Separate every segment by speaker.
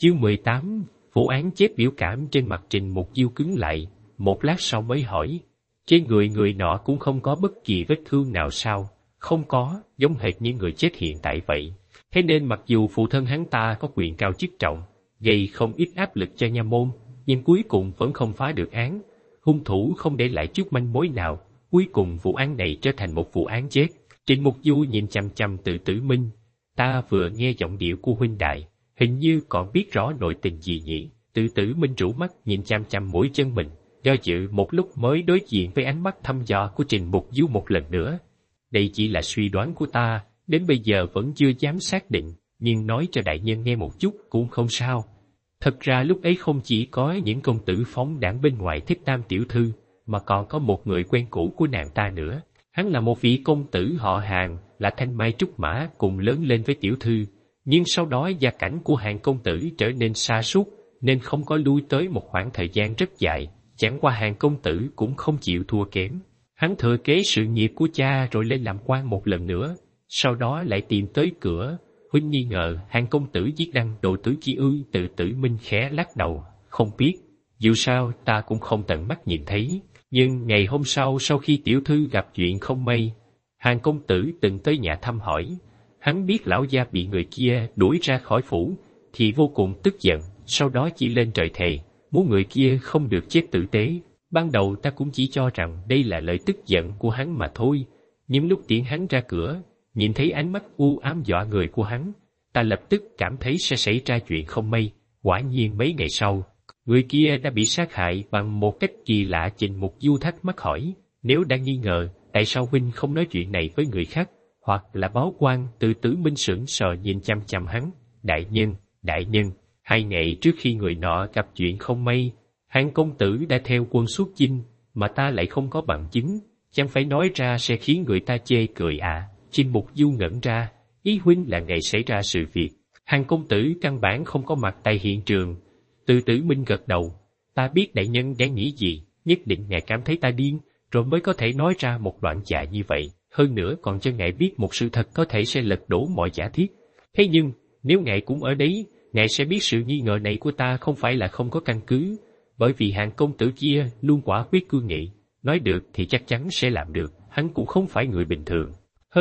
Speaker 1: Chương 18, vụ án chết biểu cảm trên mặt Trình Mục Diêu cứng lại, một lát sau mới hỏi, trên người người nọ cũng không có bất kỳ vết thương nào sao? Không có, giống hệt như người chết hiện tại vậy. Thế nên mặc dù phụ thân hắn ta có quyền cao chức trọng, gây không ít áp lực cho nha môn, nhưng cuối cùng vẫn không phá được án. Hung thủ không để lại chút manh mối nào, cuối cùng vụ án này trở thành một vụ án chết. Trình Mục Du nhìn chằm chằm Từ Tử Minh, ta vừa nghe giọng điệu của huynh đại, hình như còn biết rõ nội tình gì nhỉ? Từ Tử Minh rũ mắt nhìn chằm chằm mũi chân mình, do dự một lúc mới đối diện với ánh mắt thăm dò của Trình Mục Du một lần nữa. Đây chỉ là suy đoán của ta, đến bây giờ vẫn chưa dám xác định, nhưng nói cho đại nhân nghe một chút cũng không sao. Thật ra lúc ấy không chỉ có những công tử phóng đãng bên ngoài thích Tam tiểu thư, mà còn có một người quen cũ của nàng ta nữa. Hắn là một vị công tử họ Hàn, là thanh mai trúc mã cùng lớn lên với tiểu thư, nhưng sau đó gia cảnh của Hàn công tử trở nên sa sút nên không có lui tới một khoảng thời gian rất dài. Chẳng qua Hàn công tử cũng không chịu thua kém. Hắn thừa kế sự nghiệp của cha rồi lên làm quan một lần nữa, sau đó lại tìm tới cửa. Huynh nghi ngờ Hàn công tử giết đăng độ tứ chi ư? Từ Tử Minh khẽ lắc đầu, không biết. Dù sao ta cũng không tận mắt nhìn thấy. Nhưng ngày hôm sau khi tiểu thư gặp chuyện không may, Hàn công tử từng tới nhà thăm hỏi. Hắn biết lão gia bị người kia đuổi ra khỏi phủ, thì vô cùng tức giận, sau đó chỉ lên trời thề, muốn người kia không được chết tử tế. Ban đầu ta cũng chỉ cho rằng đây là lời tức giận của hắn mà thôi, nhưng lúc tiễn hắn ra cửa, nhìn thấy ánh mắt u ám dọa người của hắn, ta lập tức cảm thấy sẽ xảy ra chuyện không may. Quả nhiên mấy ngày sau, người kia đã bị sát hại bằng một cách kỳ lạ. Trình Mục Du thắc mắc hỏi, nếu đang nghi ngờ, tại sao huynh không nói chuyện này với người khác, hoặc là báo quan? Từ Tử Minh sững sờ nhìn chăm chăm hắn, đại nhân, 2 ngày trước khi người nọ gặp chuyện không may, Hàn công tử đã theo quân xuất chinh, mà ta lại không có bằng chứng, chẳng phải nói ra sẽ khiến người ta chê cười à? Trình Mục Du ngẩn ra, ý huynh là ngày xảy ra sự việc, Hàn công tử căn bản không có mặt tại hiện trường. Từ Tử Minh gật đầu, ta biết đại nhân đang nghĩ gì, nhất định ngài cảm thấy ta điên, rồi mới có thể nói ra một đoạn dạ như vậy, hơn nữa còn cho ngài biết một sự thật có thể sẽ lật đổ mọi giả thiết. Thế nhưng, nếu ngài cũng ở đấy, ngài sẽ biết sự nghi ngờ này của ta không phải là không có căn cứ, bởi vì Hàn công tử kia luôn quả quyết cương nghị, nói được thì chắc chắn sẽ làm được, hắn cũng không phải người bình thường.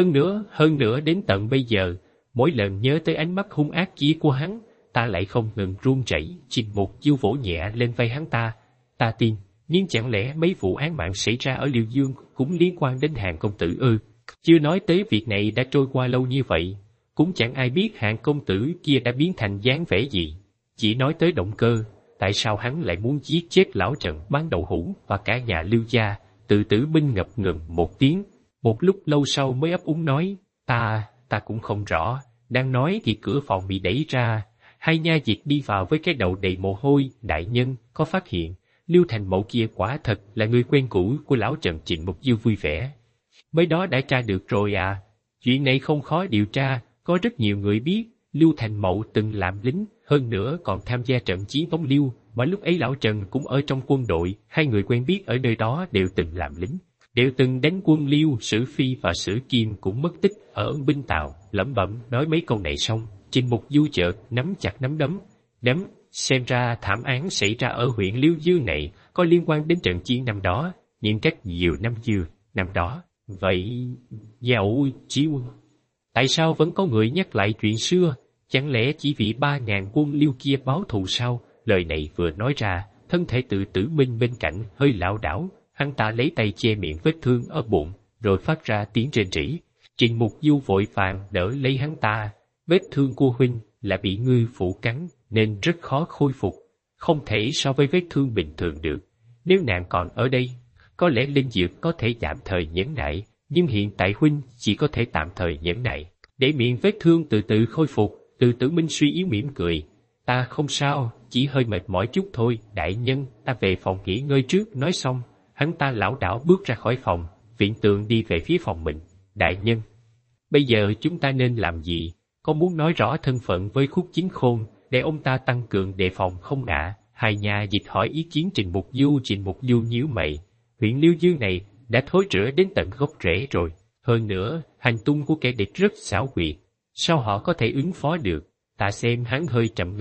Speaker 1: Hơn nữa đến tận bây giờ, mỗi lần nhớ tới ánh mắt hung ác kia của hắn, ta lại không ngừng run rẩy. Trình Mục Du vỗ nhẹ lên vai hắn ta tin, nhưng chẳng lẽ mấy vụ án mạng xảy ra ở Liêu Dương cũng liên quan đến Hàn công tử ư? Chưa nói tới việc này đã trôi qua lâu như vậy, cũng chẳng ai biết Hàn công tử kia đã biến thành dáng vẻ gì. Chỉ nói tới động cơ, tại sao hắn lại muốn giết chết lão Trần bán đậu hũ và cả nhà Lưu gia? Từ Tử Minh ngập ngừng một tiếng, một lúc lâu sau mới ấp úng nói, ta cũng không rõ. Đang nói thì cửa phòng bị đẩy ra, 2 nha dịch đi vào với cái đầu đầy mồ hôi. Đại nhân có phát hiện Lưu Thành Mậu kia quả thật là người quen cũ của lão Trần? Trình Mục Du vui vẻ, mới đó đã tra được rồi à? Chuyện này không khó điều tra, có rất nhiều người biết Lưu Thành Mậu từng làm lính, hơn nữa còn tham gia trận chiến Tống Liêu, mà lúc ấy lão Trần cũng ở trong quân đội. 2 người quen biết ở nơi đó đều từng làm lính, đều từng đánh quân Liêu. Sử Phi và Sử Kim cũng mất tích ở binh Tào. Lẩm bẩm nói mấy câu này xong, Trình Mục Du chợt nắm chặt nắm đấm, xem ra thảm án xảy ra ở huyện Liêu Dương này có liên quan đến trận chiến năm đó, nhưng cách nhiều năm đó. Vậy, dạo chiêu, tại sao vẫn có người nhắc lại chuyện xưa? Chẳng lẽ chỉ vì 3.000 quân Liêu kia báo thù sao? Lời này vừa nói ra, thân thể Từ Tử Minh bên cạnh hơi lảo đảo, hắn ta lấy tay che miệng vết thương ở bụng, rồi phát ra tiếng rên rỉ. Trình Mục Du vội vàng đỡ lấy hắn ta, vết thương của huynh là bị ngươi phủ cắn, nên rất khó khôi phục, không thể so với vết thương bình thường được. Nếu nàng còn ở đây, có lẽ linh dược có thể tạm thời nhẫn nại, nhưng hiện tại huynh chỉ có thể tạm thời nhẫn nại, để miệng vết thương từ từ khôi phục. Từ Tử Minh suy yếu mỉm cười, ta không sao, chỉ hơi mệt mỏi chút thôi. Đại nhân, ta về phòng nghỉ ngơi trước. Nói xong, hắn ta lảo đảo bước ra khỏi phòng, viện tượng đi về phía phòng mình. Đại nhân, bây giờ chúng ta nên làm gì? Có muốn nói rõ thân phận với Khúc Chính Khôn để ông ta tăng cường đề phòng không ạ? 2 nhà dịch hỏi ý kiến Trình Mục Du. Trình Mục Du nhíu mày, huyện Liêu Dương này đã thối rữa đến tận gốc rễ rồi. Hơn nữa, hành tung của kẻ địch rất xảo quyệt, sao họ có thể ứng phó được? Ta xem hắn hơi trầm ngâm,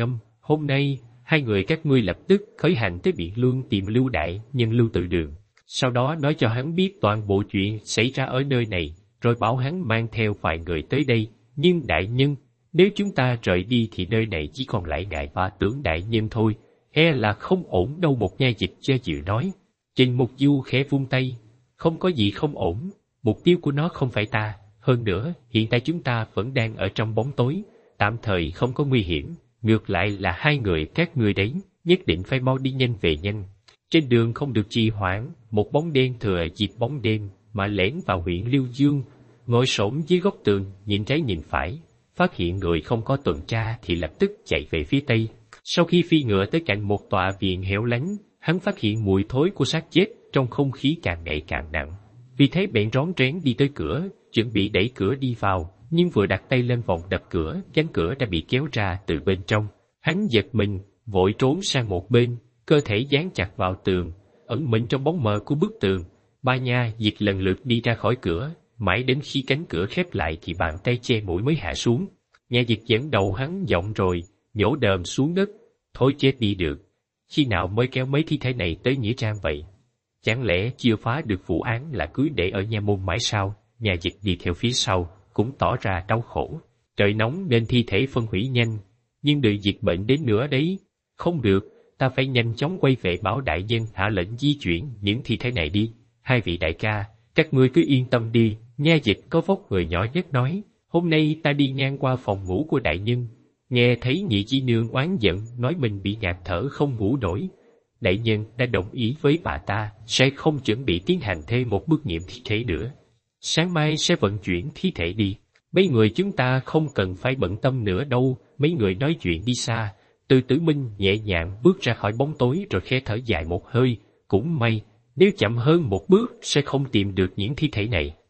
Speaker 1: Hôm nay, hai người các ngươi lập tức khởi hành tới Biện Lương tìm Lưu Đại Nhân Lưu Tự Đường. Sau đó nói cho hắn biết toàn bộ chuyện xảy ra ở nơi này, rồi bảo hắn mang theo vài người tới đây. Nhưng đại nhân, nếu chúng ta rời đi thì nơi này chỉ còn lại ngài và Tưởng đại nhân thôi, e là không ổn đâu. Một nha dịch do dự nói. Trình Mục Du khẽ vung tay, không có gì không ổn, mục tiêu của nó không phải ta, hơn nữa, hiện tại chúng ta vẫn đang ở trong bóng tối, tạm thời không có nguy hiểm, ngược lại là hai người các ngươi đấy, nhất định phải mau đi nhanh về nhanh. Trên đường không được trì hoãn, một bóng đen thừa dịp bóng đêm mà lẻn vào huyện Liêu Dương, ngồi xổm dưới góc tường, nhìn trái nhìn phải, phát hiện người không có tuần tra thì lập tức chạy về phía tây. Sau khi phi ngựa tới cạnh một tòa viện hẻo lánh, hắn phát hiện mùi thối của xác chết trong không khí càng ngày càng nặng. Vì thế bèn rón rén đi tới cửa, chuẩn bị đẩy cửa đi vào, nhưng vừa đặt tay lên vòng đập cửa, cánh cửa đã bị kéo ra từ bên trong. Hắn giật mình, vội trốn sang một bên, cơ thể dán chặt vào tường, ẩn mình trong bóng mờ của bức tường. Ba nha dịch lần lượt đi ra khỏi cửa, mãi đến khi cánh cửa khép lại thì bàn tay che mũi mới hạ xuống. Nha dịch dẫn đầu hắn giọng rồi, nhổ đờm xuống đất. Thối chết đi được, khi nào mới kéo mấy thi thể này tới nghĩa trang vậy? Chẳng lẽ chưa phá được vụ án là cứ để ở nha môn mãi sao? Nhà dịch đi theo phía sau, cũng tỏ ra đau khổ. Trời nóng nên thi thể phân hủy nhanh, nhưng đợi dịch bệnh đến nữa đấy. Không được, ta phải nhanh chóng quay về bảo đại nhân hạ lệnh di chuyển những thi thể này đi. Hai vị đại ca, các ngươi cứ yên tâm đi. Nha dịch có vóc người nhỏ nhất nói, hôm nay ta đi ngang qua phòng ngủ của đại nhân, nghe thấy nhị chi nương oán giận nói mình bị ngạt thở không ngủ nổi. Đại nhân đã đồng ý với bà ta sẽ không chuẩn bị tiến hành thêm một bước nghiệm thi thể nữa. Sáng mai sẽ vận chuyển thi thể đi. Mấy người chúng ta không cần phải bận tâm nữa đâu. Mấy người nói chuyện đi xa. Từ Tử Minh nhẹ nhàng bước ra khỏi bóng tối rồi khẽ thở dài một hơi. Cũng may, nếu chậm hơn một bước sẽ không tìm được những thi thể này.